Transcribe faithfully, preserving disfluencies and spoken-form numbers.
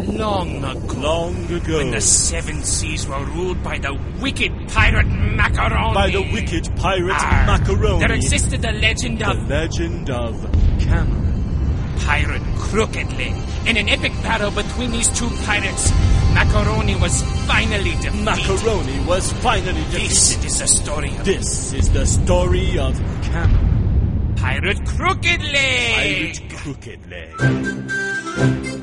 long ago. Long ago. When the seven seas were ruled by the wicked pirate Macaroni. By the wicked pirate Arr, Macaroni. There existed the legend The of... legend of Cameron. Pirate Crooked Leg. In an epic battle between these two pirates, Macaroni was finally defeated. Macaroni was finally defeated. This is the story of... This is the story of Cameron. Pirate Crooked Leg. Pirate Crooked Leg.